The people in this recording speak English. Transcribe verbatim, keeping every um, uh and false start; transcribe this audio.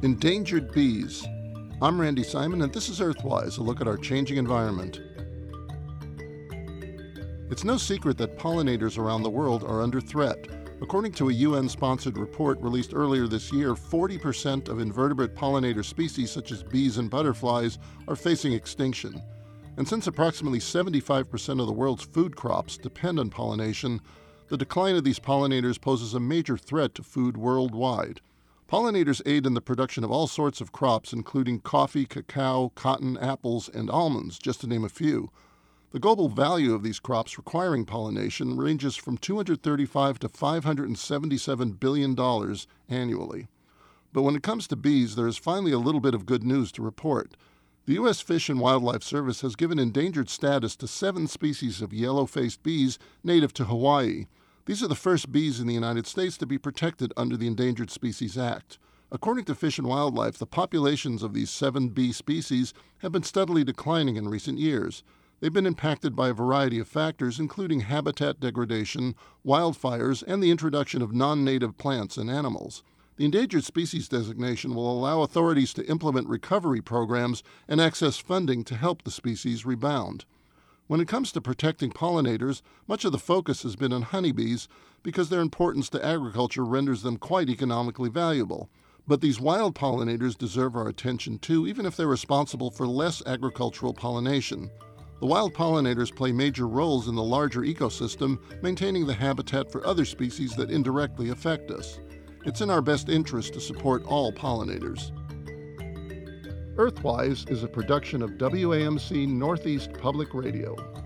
Endangered bees. I'm Randy Simon, and this is Earthwise, a look at our changing environment. It's no secret that pollinators around the world are under threat. According to a U N-sponsored report released earlier this year, forty percent of invertebrate pollinator species such as bees and butterflies are facing extinction. And since approximately seventy-five percent of the world's food crops depend on pollination, the decline of these pollinators poses a major threat to food worldwide. Pollinators aid in the production of all sorts of crops, including coffee, cacao, cotton, apples, and almonds, just to name a few. The global value of these crops requiring pollination ranges from two hundred thirty-five to five hundred seventy-seven billion dollars annually. But when it comes to bees, there is finally a little bit of good news to report. The U S Fish and Wildlife Service has given endangered status to seven species of yellow-faced bees native to Hawaii. These are the first bees in the United States to be protected under the Endangered Species Act. According to Fish and Wildlife, the populations of these seven bee species have been steadily declining in recent years. They've been impacted by a variety of factors, including habitat degradation, wildfires, and the introduction of non-native plants and animals. The endangered species designation will allow authorities to implement recovery programs and access funding to help the species rebound. When it comes to protecting pollinators, much of the focus has been on honeybees because their importance to agriculture renders them quite economically valuable. But these wild pollinators deserve our attention too, even if they're responsible for less agricultural pollination. The wild pollinators play major roles in the larger ecosystem, maintaining the habitat for other species that indirectly affect us. It's in our best interest to support all pollinators. Earthwise is a production of W A M C Northeast Public Radio.